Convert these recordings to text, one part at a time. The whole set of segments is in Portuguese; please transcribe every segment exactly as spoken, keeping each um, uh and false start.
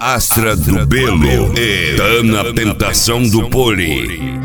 Astra do Belo e Tana Tentação do Poli.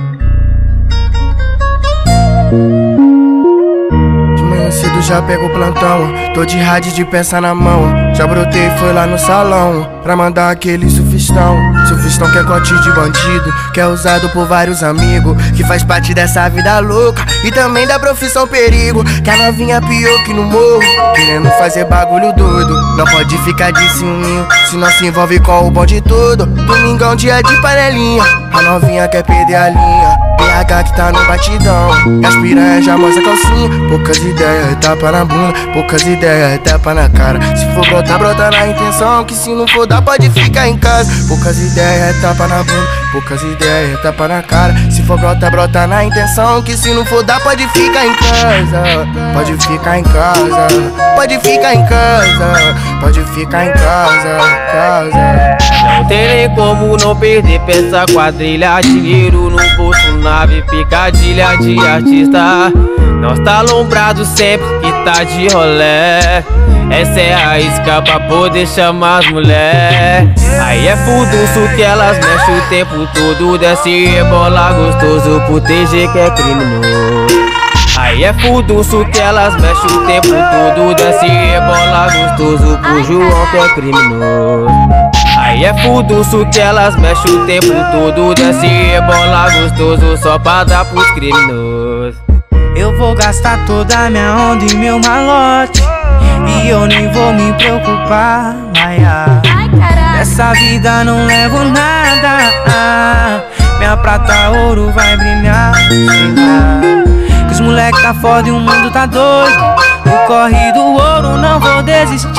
Cedo já pego o plantão, tô de rádio de peça na mão. Já brotei, foi lá no salão pra mandar aquele sufistão. Sufistão que é cote de bandido, que é usado por vários amigos, que faz parte dessa vida louca e também da profissão perigo. Que a novinha pior que no morro, querendo fazer bagulho doido. Não pode ficar de ciúminho, se não se envolve com o bom de tudo. Domingão, dia de panelinha, a novinha quer perder a linha. P H que tá no batidão, as piranhas já mostra calcinha. Poucas ideias, tapa na bunda, poucas ideias, tapa na cara. Se for brotar, brota na intenção, que se não for dar pode ficar em casa. Poucas ideias, tapa na bunda, poucas ideias, tapa na cara. Se for brotar, brota na intenção, que se não for dar pode ficar em casa. Pode ficar em casa, pode ficar em casa, pode ficar em casa, casa. Não tem nem como não perder peça, quadrilha, dinheiro no bolso, nave, picadilha de artista. Nós tá alombrado sempre que tá de rolé. Essa é a isca pra poder chamar as mulher. Aí é furdunço que elas mexem o tempo todo, desce e rebola gostoso pro T G que é criminoso. Aí é furdunço que elas mexem o tempo todo, desce e rebola gostoso pro João que é criminoso. Aí é furdunço que elas mexem o tempo todo, desce e rebola gostoso só pra dar pros criminosos. Eu vou gastar toda a minha onda e meu malote, e eu nem vou me preocupar. Ai, ai, dessa vida não levo nada, ah, minha prata ouro vai brilhar. Que os moleque tá foda e o mundo tá doido, no corre do ouro não vou desistir.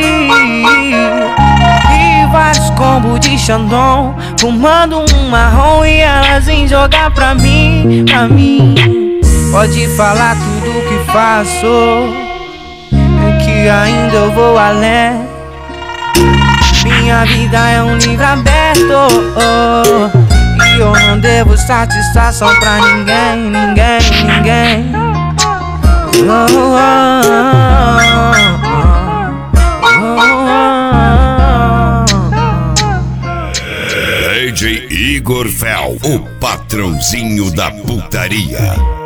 E vários combos de Xandão, fumando um marrom e elas vêm jogar pra mim, pra mim. Pode falar tudo que faço, que ainda eu vou além. Minha vida é um livro aberto, oh, e eu não devo satisfação pra ninguém, ninguém, ninguém. Oh, oh, oh, oh, oh. D J Igor Fel, o patrãozinho da putaria.